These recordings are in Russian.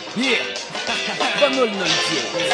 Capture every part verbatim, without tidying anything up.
два ноль ноль девять.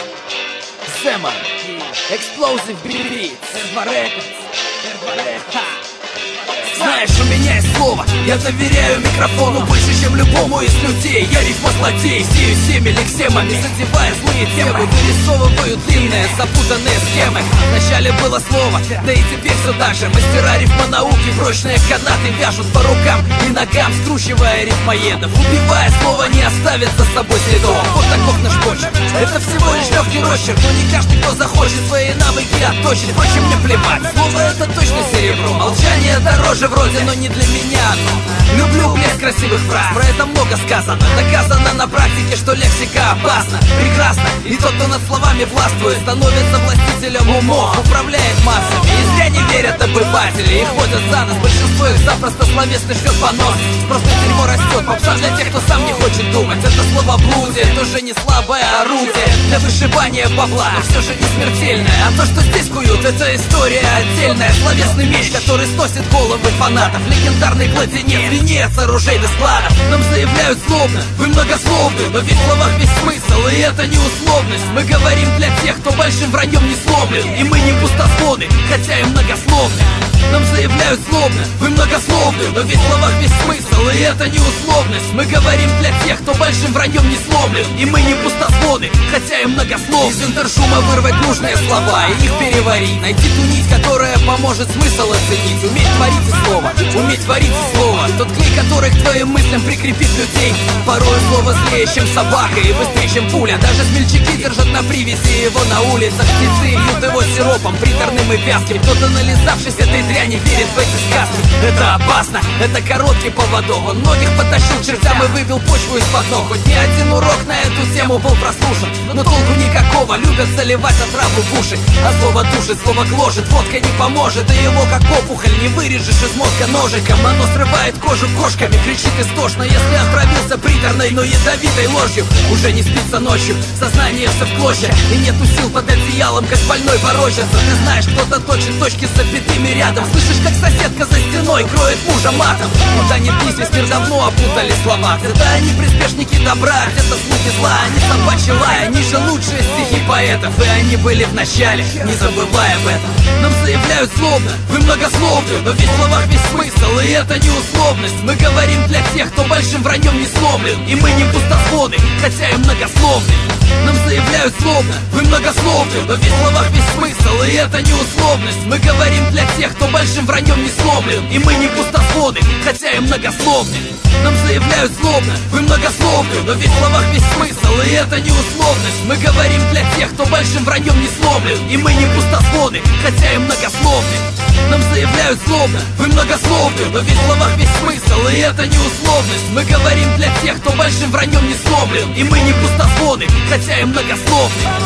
Земан, Explosive Beats, Эрва Рекордс, Эрва Рекордс. Знаешь, у меня есть слово, я доверяю микрофону больше, чем любому из людей. Я рифмозлодей, сею семя лексемами, задевая злые темы, вырисовываю длинные, запутанные схемы. Вначале было слово, да и теперь все так же. Мастера рифмонауки прочные канаты вяжут по рукам и ногам, скручивая рифмоедов. Убивая слово, не оставит за собой следов. Вот таков наш почерк, это всего лишь легкий росчерк, но не каждый, кто захочет свои навыки отточить. Впрочем, мне плевать, слово это точно серебро. Молчание дороже вроде, но не для меня оно. Люблю блеск красивых фраз, про это много сказано. Доказано на практике, что лексика опасна. Прекрасно, и тот, кто над словами властвует, становится властителем умов, управляет массами. И зря не верят обыватели, их ходят за нос. Большинство их запросто словесно шлет понос. Просто дерьмо растет, попса для тех, кто сам не хочет думать. Это словоблудие, тоже не слабое орудие для вышибания бабла, но все же не смертельное. А то, что здесь куют, это история отдельная. Словесный меч, который сносит головы фанатов. Легендарный кладенец, венец оружейных складов. Нам заявляют злобно, вы многословны, но ведь в словах весь смысл, и это не условность. Мы говорим для тех, кто большим враньем не сломлен, и мы не пустословны, хотя и многословны. Нам заявляют злобно, вы многословны, но ведь в словах весь смысл, и это не условность. Мы говорим для тех, кто большим враньем не сломлен, и мы не пустословны, хотя и многословны. Из интершума вырвать нужные слова и их переварить, найти ту нить, которая поможет смысл оценить. Уметь творить и слово, уметь творить и слово. Тот клей, который к твоим мыслям прикрепит людей. Порой слово злее, чем собака, и быстрее, чем пуля. Даже смельчаки держат на привязи его на улицах. Птицы льют его сиропом, приторным и вязким. Кто-то, нализавшись этой дряни, верит в эти сказки. Это опасно, это короткий поводок. Он многих потащил к чертям и выбил почву из-под ног. Хоть ни один урок на эту тему был прослушан, но толку никакого, любят заливать отраву в уши. А слово душит, слово гложет, водка не поможет. И его как опухоль не вырежешь из мозга ножиком. Оно срывает кожу кошками, кричит истошно. Если отравился приторной, но ядовитой ложью, уже не спится ночью, сознание все в клочья, и нету сил под одеялом, как больной ворочаться. Ты знаешь, кто-то точит точки с запятыми рядом. Слышишь, как соседка за стеной кроет мужа матом. Куда ни ткнись, весь мир давно опутали слова. Это они приспешники добра, это слуги зла. Они собачьи лай, они же лучшие стихи поэтов. И они были в начале, не забывай об этом. Нам заявляют злобно, вы многословны, но ведь в словах весь смысл, и это не условность. Мы говорим для тех, кто большим враньем не сломлен, и мы не пустословны, хотя и многословны. Нам заявляют злобно, вы многословны, но ведь в словах весь смысл, и это не условность. Мы говорим для тех, кто большим враньем не сломлен, и мы не пустословны, хотя и многословны. Нам заявляют злобно, вы многословны, но ведь в словах весь смысл, и это не условность. Мы говорим для тех, кто большим враньем не сломлен, и мы не пустословны, хотя и многословны. Нам заявляют злобно, вы многословны, но ведь в словах весь смысл, и это не условность. Мы говорим для тех, кто большим враньем не сломлен, и мы не пустословны, хотя и многословны.